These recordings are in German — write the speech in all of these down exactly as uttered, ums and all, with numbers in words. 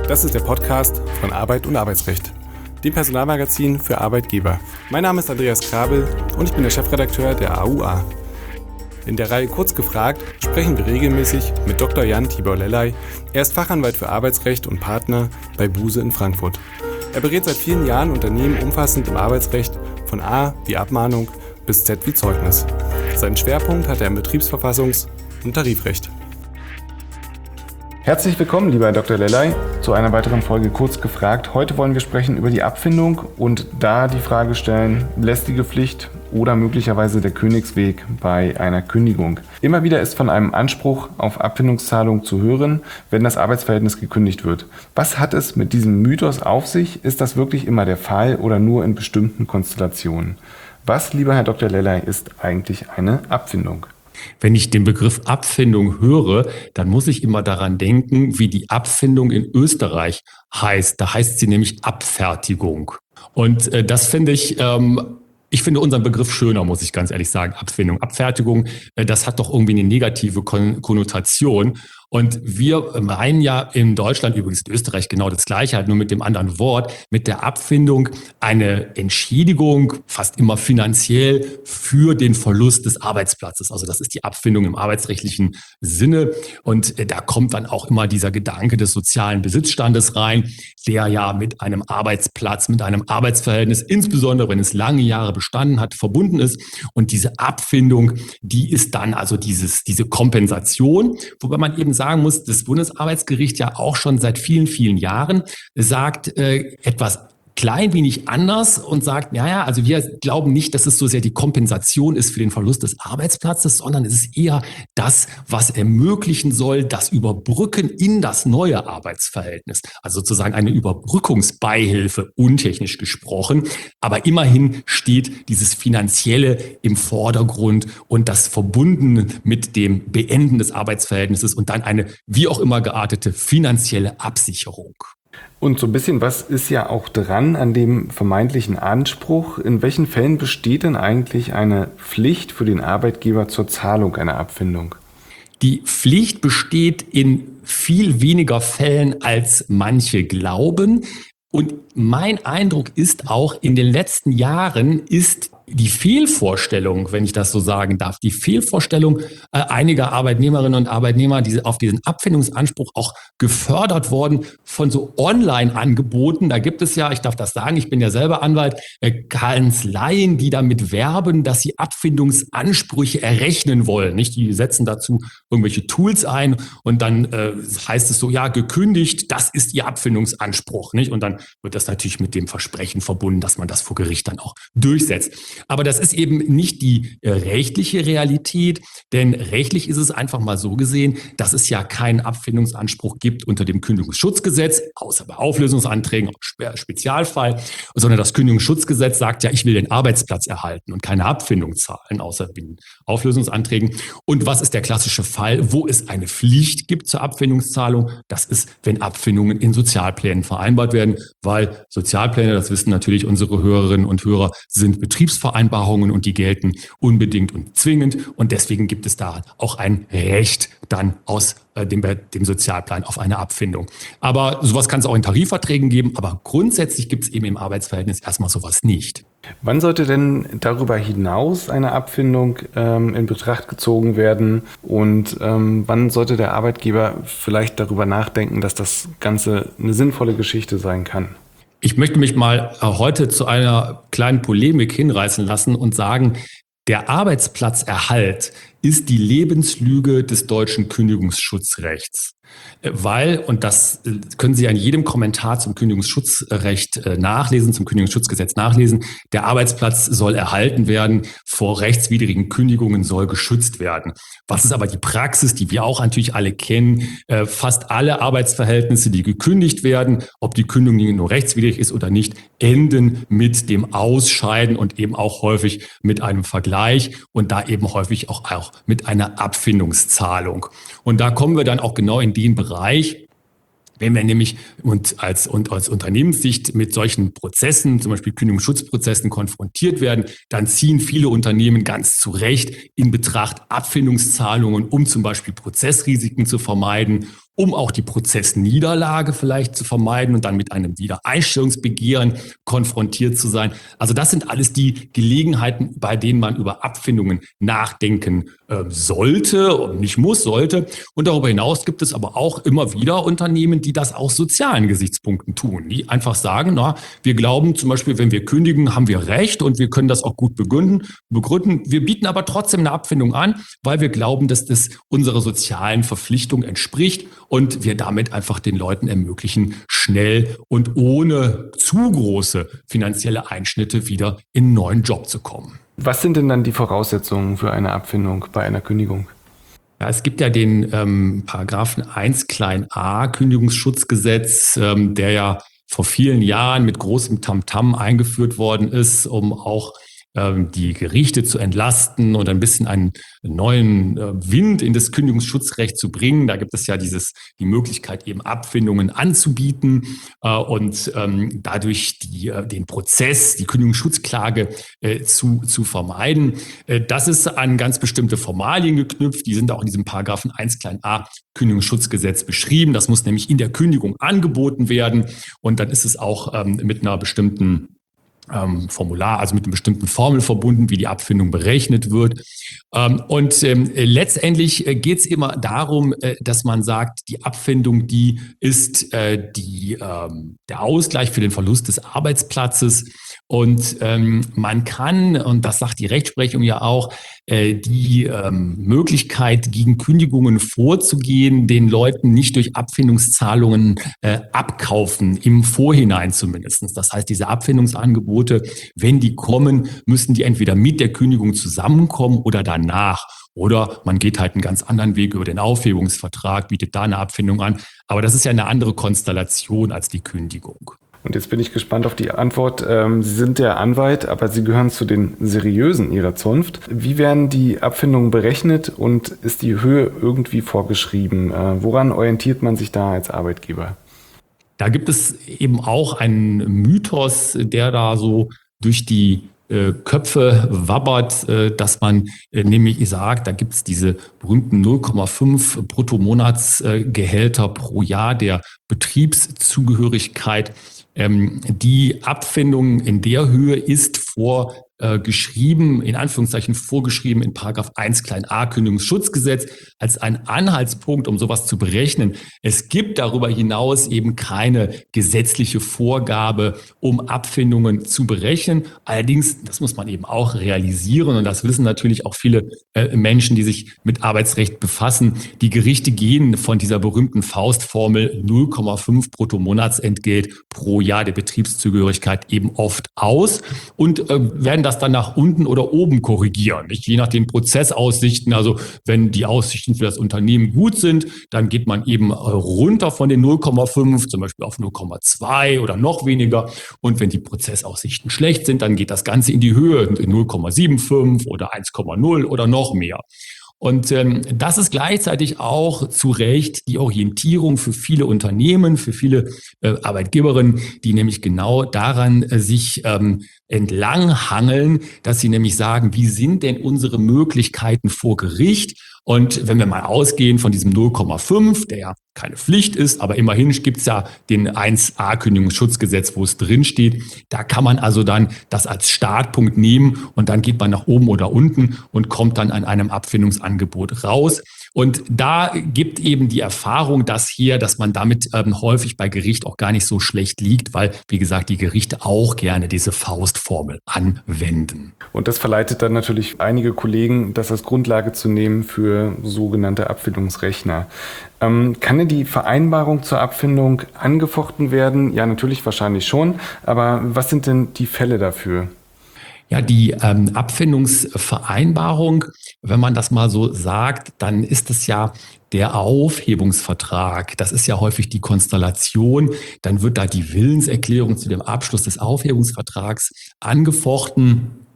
Das ist der Podcast von Arbeit und Arbeitsrecht, dem Personalmagazin für Arbeitgeber. Mein Name ist Andreas Krabel und ich bin der Chefredakteur der A U A. In der Reihe Kurz gefragt sprechen wir regelmäßig mit Doktor Jan Tibor Lellay. Er ist Fachanwalt für Arbeitsrecht und Partner bei Buse in Frankfurt. Er berät seit vielen Jahren Unternehmen umfassend im Arbeitsrecht, von A wie Abmahnung bis Z wie Zeugnis. Seinen Schwerpunkt hat er im Betriebsverfassungs- und Tarifrecht. Herzlich willkommen, lieber Herr Doktor Lellay, zu einer weiteren Folge Kurz gefragt. Heute wollen wir sprechen über die Abfindung und da die Frage stellen, lästige Pflicht oder möglicherweise der Königsweg bei einer Kündigung. Immer wieder ist von einem Anspruch auf Abfindungszahlung zu hören, wenn das Arbeitsverhältnis gekündigt wird. Was hat es mit diesem Mythos auf sich? Ist das wirklich immer der Fall oder nur in bestimmten Konstellationen? Was, lieber Herr Doktor Lellay, ist eigentlich eine Abfindung? Wenn ich den Begriff Abfindung höre, dann muss ich immer daran denken, wie die Abfindung in Österreich heißt. Da heißt sie nämlich Abfertigung. Und äh, das finde ich, ähm, ich finde unseren Begriff schöner, muss ich ganz ehrlich sagen. Abfindung, Abfertigung, äh, das hat doch irgendwie eine negative Kon- Konnotation. Und wir meinen ja in Deutschland, übrigens in Österreich genau das Gleiche, halt nur mit dem anderen Wort, mit der Abfindung eine Entschädigung, fast immer finanziell, für den Verlust des Arbeitsplatzes. Also das ist die Abfindung im arbeitsrechtlichen Sinne. Und da kommt dann auch immer dieser Gedanke des sozialen Besitzstandes rein, der ja mit einem Arbeitsplatz, mit einem Arbeitsverhältnis, insbesondere wenn es lange Jahre bestanden hat, verbunden ist. Und diese Abfindung, die ist dann also dieses, diese Kompensation, wobei man eben sagen muss, das Bundesarbeitsgericht ja auch schon seit vielen, vielen Jahren sagt äh, etwas klein wenig anders und sagt, naja, also wir glauben nicht, dass es so sehr die Kompensation ist für den Verlust des Arbeitsplatzes, sondern es ist eher das, was ermöglichen soll, das Überbrücken in das neue Arbeitsverhältnis. Also sozusagen eine Überbrückungsbeihilfe, untechnisch gesprochen. Aber immerhin steht dieses Finanzielle im Vordergrund und das verbunden mit dem Beenden des Arbeitsverhältnisses und dann eine wie auch immer geartete finanzielle Absicherung. Und so ein bisschen, was ist ja auch dran an dem vermeintlichen Anspruch? In welchen Fällen besteht denn eigentlich eine Pflicht für den Arbeitgeber zur Zahlung einer Abfindung? Die Pflicht besteht in viel weniger Fällen, als manche glauben. Und mein Eindruck ist auch, in den letzten Jahren ist die Fehlvorstellung, wenn ich das so sagen darf, die Fehlvorstellung äh, einiger Arbeitnehmerinnen und Arbeitnehmer, die auf diesen Abfindungsanspruch auch gefördert worden von so Online-Angeboten. Da gibt es ja, ich darf das sagen, ich bin ja selber Anwalt, äh, Kanzleien, die damit werben, dass sie Abfindungsansprüche errechnen wollen. Nicht? Die setzen dazu irgendwelche Tools ein und dann äh, heißt es so, ja, gekündigt, das ist ihr Abfindungsanspruch. Nicht? Und dann wird das natürlich mit dem Versprechen verbunden, dass man das vor Gericht dann auch durchsetzt. Aber das ist eben nicht die äh, rechtliche Realität, denn rechtlich ist es einfach mal so gesehen, dass es ja keinen Abfindungsanspruch gibt unter dem Kündigungsschutzgesetz, außer bei Auflösungsanträgen, Spe- Spezialfall, sondern das Kündigungsschutzgesetz sagt ja, ich will den Arbeitsplatz erhalten und keine Abfindung zahlen, außer in Auflösungsanträgen. Und was ist der klassische Fall, wo es eine Pflicht gibt zur Abfindungszahlung? Das ist, wenn Abfindungen in Sozialplänen vereinbart werden, weil Sozialpläne, das wissen natürlich unsere Hörerinnen und Hörer, sind Betriebsvereinbarungen und die gelten unbedingt und zwingend. Und deswegen gibt es da auch ein Recht dann aus äh, dem, dem Sozialplan auf eine Abfindung. Aber sowas kann es auch in Tarifverträgen geben. Aber grundsätzlich gibt es eben im Arbeitsverhältnis erstmal sowas nicht. Wann sollte denn darüber hinaus eine Abfindung ähm, in Betracht gezogen werden? Und ähm, wann sollte der Arbeitgeber vielleicht darüber nachdenken, dass das Ganze eine sinnvolle Geschichte sein kann? Ich möchte mich mal heute zu einer kleinen Polemik hinreißen lassen und sagen, der Arbeitsplatzerhalt ist die Lebenslüge des deutschen Kündigungsschutzrechts. Weil, und das können Sie an jedem Kommentar zum Kündigungsschutzrecht nachlesen, zum Kündigungsschutzgesetz nachlesen, der Arbeitsplatz soll erhalten werden, vor rechtswidrigen Kündigungen soll geschützt werden. Was ist aber die Praxis, die wir auch natürlich alle kennen? Fast alle Arbeitsverhältnisse, die gekündigt werden, ob die Kündigung nur rechtswidrig ist oder nicht, enden mit dem Ausscheiden und eben auch häufig mit einem Vergleich und da eben häufig auch, auch mit einer Abfindungszahlung. Und da kommen wir dann auch genau in den Bereich, wenn wir nämlich und als, und als Unternehmenssicht mit solchen Prozessen, zum Beispiel Kündigungsschutzprozessen, konfrontiert werden, dann ziehen viele Unternehmen ganz zu Recht in Betracht Abfindungszahlungen, um zum Beispiel Prozessrisiken zu vermeiden um auch die Prozessniederlage vielleicht zu vermeiden und dann mit einem Wiedereinstellungsbegehren konfrontiert zu sein. Also das sind alles die Gelegenheiten, bei denen man über Abfindungen nachdenken äh, sollte und nicht muss, sollte. Und darüber hinaus gibt es aber auch immer wieder Unternehmen, die das aus sozialen Gesichtspunkten tun, die einfach sagen, na, wir glauben zum Beispiel, wenn wir kündigen, haben wir Recht und wir können das auch gut begründen. begründen. Wir bieten aber trotzdem eine Abfindung an, weil wir glauben, dass das unserer sozialen Verpflichtung entspricht und wir damit einfach den Leuten ermöglichen, schnell und ohne zu große finanzielle Einschnitte wieder in einen neuen Job zu kommen. Was sind denn dann die Voraussetzungen für eine Abfindung bei einer Kündigung? Ja, es gibt ja den ähm, Paragraphen eins klein a Kündigungsschutzgesetz, ähm, der ja vor vielen Jahren mit großem Tamtam eingeführt worden ist, um auch ähm, die Gerichte zu entlasten und ein bisschen einen neuen äh, Wind in das Kündigungsschutzrecht zu bringen. Da gibt es ja dieses die Möglichkeit, eben Abfindungen anzubieten äh, und ähm, dadurch die, äh, den Prozess, die Kündigungsschutzklage äh, zu, zu vermeiden. Äh, das ist an ganz bestimmte Formalien geknüpft. Die sind auch in diesem Paragraphen eins klein a Kündigungsschutzgesetz beschrieben. Das muss nämlich in der Kündigung angeboten werden und dann ist es auch ähm, mit einer bestimmten Ähm, Formular, also mit einer bestimmten Formel verbunden, wie die Abfindung berechnet wird. Ähm, und ähm, letztendlich äh, geht es immer darum, äh, dass man sagt, die Abfindung, die ist äh, die, ähm, der Ausgleich für den Verlust des Arbeitsplatzes. Und ähm, man kann, und das sagt die Rechtsprechung ja auch, äh, die ähm, Möglichkeit, gegen Kündigungen vorzugehen, den Leuten nicht durch Abfindungszahlungen äh, abkaufen, im Vorhinein zumindest. Das heißt, diese Abfindungsangebote, wenn die kommen, müssen die entweder mit der Kündigung zusammenkommen oder danach. Oder man geht halt einen ganz anderen Weg über den Aufhebungsvertrag, bietet da eine Abfindung an. Aber das ist ja eine andere Konstellation als die Kündigung. Und jetzt bin ich gespannt auf die Antwort. Ähm, Sie sind der Anwalt, aber Sie gehören zu den Seriösen Ihrer Zunft. Wie werden die Abfindungen berechnet und ist die Höhe irgendwie vorgeschrieben? Äh, woran orientiert man sich da als Arbeitgeber? Da gibt es eben auch einen Mythos, der da so durch die äh, Köpfe wabbert, äh, dass man äh, nämlich sagt, da gibt es diese berühmten null Komma fünf Bruttomonatsgehälter pro Jahr der Betriebszugehörigkeit. Ähm, die Abfindung in der Höhe ist vor äh, geschrieben, in Anführungszeichen vorgeschrieben in Paragraph eins klein a Kündigungsschutzgesetz als ein Anhaltspunkt, um sowas zu berechnen. Es gibt darüber hinaus eben keine gesetzliche Vorgabe, um Abfindungen zu berechnen. Allerdings, das muss man eben auch realisieren und das wissen natürlich auch viele äh, Menschen, die sich mit Arbeitsrecht befassen. Die Gerichte gehen von dieser berühmten Faustformel null Komma fünf Bruttomonatsentgelt pro Jahr der Betriebszugehörigkeit eben oft aus und äh, werden das dann nach unten oder oben korrigieren, nicht? Je nach den Prozessaussichten. Also wenn die Aussichten für das Unternehmen gut sind, dann geht man eben runter von den null Komma fünf, zum Beispiel auf null Komma zwei oder noch weniger. Und wenn die Prozessaussichten schlecht sind, dann geht das Ganze in die Höhe, in null Komma fünfundsiebzig oder eins Komma null oder noch mehr. Und ähm, das ist gleichzeitig auch zu Recht die Orientierung für viele Unternehmen, für viele äh, Arbeitgeberinnen, die nämlich genau daran äh, sich ähm, entlanghangeln, dass sie nämlich sagen, wie sind denn unsere Möglichkeiten vor Gericht? Und wenn wir mal ausgehen von diesem null Komma fünf, der ja keine Pflicht ist, aber immerhin gibt es ja den eins a Kündigungsschutzgesetz, wo es drin steht. Da kann man also dann das als Startpunkt nehmen und dann geht man nach oben oder unten und kommt dann an einem Abfindungsangebot raus. Und da gibt eben die Erfahrung das hier, dass man damit ähm, häufig bei Gericht auch gar nicht so schlecht liegt, weil, wie gesagt, die Gerichte auch gerne diese Faustformel anwenden. Und das verleitet dann natürlich einige Kollegen, das als Grundlage zu nehmen für sogenannte Abfindungsrechner. Ähm, kann denn die Vereinbarung zur Abfindung angefochten werden? Ja, natürlich wahrscheinlich schon. Aber was sind denn die Fälle dafür? Ja, die ähm, Abfindungsvereinbarung, wenn man das mal so sagt, dann ist es ja der Aufhebungsvertrag. Das ist ja häufig die Konstellation. Dann wird da die Willenserklärung zu dem Abschluss des Aufhebungsvertrags angefochten.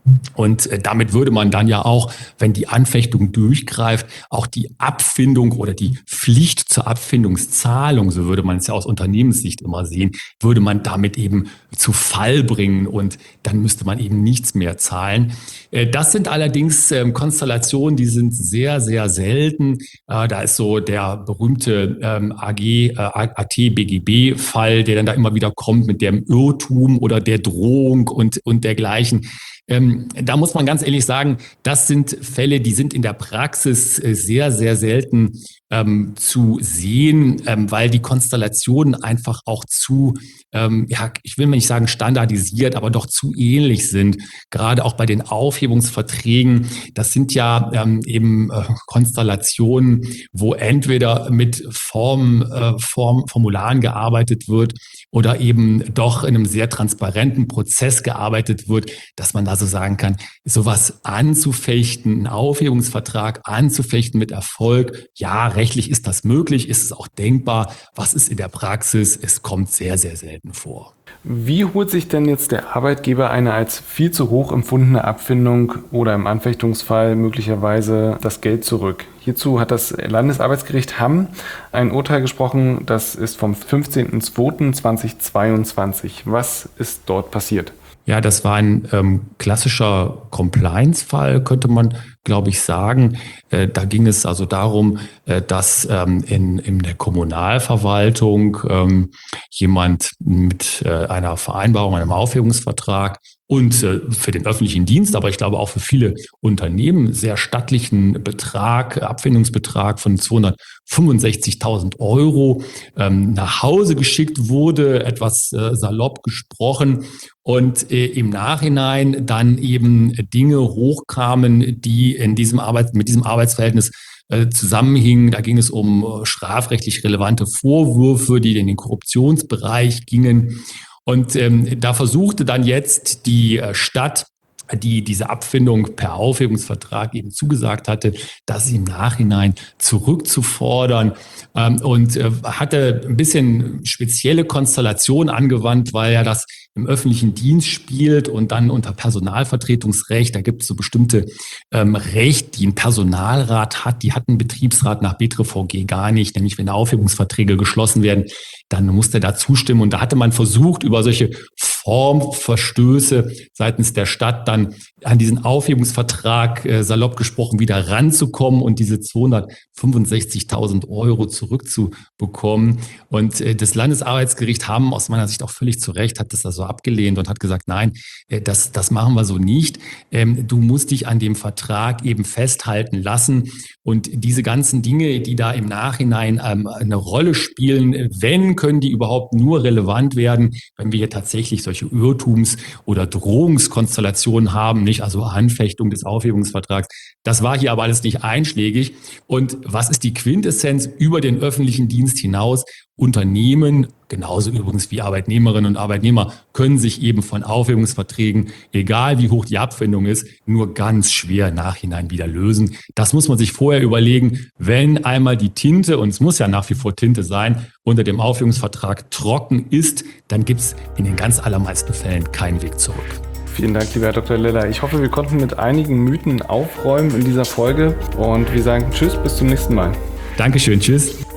Und äh, damit würde man dann ja auch, wenn die Anfechtung durchgreift, auch die Abfindung oder die Pflicht zur Abfindungszahlung, so würde man es ja aus Unternehmenssicht immer sehen, würde man damit eben zu Fall bringen und dann müsste man eben nichts mehr zahlen. Äh, das sind allerdings äh, Konstellationen, die sind sehr, sehr selten. Äh, da ist so der berühmte ähm, A G, äh, A T B G B-Fall, der dann da immer wieder kommt mit dem Irrtum oder der Drohung und, und dergleichen. Ähm, da muss man ganz ehrlich sagen, das sind Fälle, die sind in der Praxis äh, sehr, sehr selten ähm, zu sehen, ähm, weil die Konstellationen einfach auch zu, ähm, ja, ich will mal nicht sagen standardisiert, aber doch zu ähnlich sind. Gerade auch bei den Aufhebungsverträgen, das sind ja ähm, eben äh, Konstellationen, wo entweder mit Form, äh, Form, Formularen gearbeitet wird oder eben doch in einem sehr transparenten Prozess gearbeitet wird, dass man da so sagen kann, sowas anzufechten, einen Aufhebungsvertrag anzufechten mit Erfolg, ja, rechtlich ist das möglich, ist es auch denkbar. Was ist in der Praxis? Es kommt sehr, sehr selten vor. Wie holt sich denn jetzt der Arbeitgeber eine als viel zu hoch empfundene Abfindung oder im Anfechtungsfall möglicherweise das Geld zurück? Hierzu hat das Landesarbeitsgericht Hamm ein Urteil gesprochen, das ist vom fünfzehnten zweiten zweitausendzweiundzwanzig. Was ist dort passiert? Ja, das war ein ähm, klassischer Compliance-Fall, könnte man, glaube ich, sagen. Äh, da ging es also darum, äh, dass ähm, in, in der Kommunalverwaltung ähm, jemand mit äh, einer Vereinbarung, einem Aufhebungsvertrag und äh, für den öffentlichen Dienst, aber ich glaube auch für viele Unternehmen sehr stattlichen Betrag, Abfindungsbetrag von zweihundertfünfundsechzigtausend Euro ähm, nach Hause geschickt wurde, etwas äh, salopp gesprochen. Und äh, im Nachhinein dann eben Dinge hochkamen, die in diesem Arbeit, mit diesem Arbeitsverhältnis äh, zusammenhingen. Da ging es um äh, strafrechtlich relevante Vorwürfe, die in den Korruptionsbereich gingen. Und ähm, da versuchte dann jetzt die äh, Stadt, die diese Abfindung per Aufhebungsvertrag eben zugesagt hatte, das im Nachhinein zurückzufordern ähm, und äh, hatte ein bisschen spezielle Konstellation angewandt, weil ja das im öffentlichen Dienst spielt und dann unter Personalvertretungsrecht, da gibt es so bestimmte ähm, Rechte, die ein Personalrat hat, die hat ein Betriebsrat nach B T R V G gar nicht, nämlich wenn Aufhebungsverträge geschlossen werden, dann muss der da zustimmen und da hatte man versucht, über solche Formverstöße seitens der Stadt dann an diesen Aufhebungsvertrag äh, salopp gesprochen wieder ranzukommen und diese zweihundertfünfundsechzigtausend Euro zurückzubekommen. Und äh, das Landesarbeitsgericht Hamm aus meiner Sicht auch völlig zu Recht hat das also abgelehnt und hat gesagt, nein, äh, das, das machen wir so nicht. Ähm, du musst dich an dem Vertrag eben festhalten lassen und diese ganzen Dinge, die da im Nachhinein ähm, eine Rolle spielen, wenn, können die überhaupt nur relevant werden, wenn wir hier tatsächlich solche Irrtums- oder Drohungskonstellationen haben, nicht also Anfechtung des Aufhebungsvertrags. Das war hier aber alles nicht einschlägig. Und was ist die Quintessenz über den öffentlichen Dienst hinaus? Unternehmen, genauso übrigens wie Arbeitnehmerinnen und Arbeitnehmer, können sich eben von Aufhebungsverträgen, egal wie hoch die Abfindung ist, nur ganz schwer nachhinein wieder lösen. Das muss man sich vorher überlegen, wenn einmal die Tinte, und es muss ja nach wie vor Tinte sein, unter dem Aufhebungsvertrag trocken ist, dann gibt es in den ganz allermeisten Fällen keinen Weg zurück. Vielen Dank, lieber Herr Doktor Leller. Ich hoffe, wir konnten mit einigen Mythen aufräumen in dieser Folge und wir sagen Tschüss, bis zum nächsten Mal. Dankeschön, tschüss.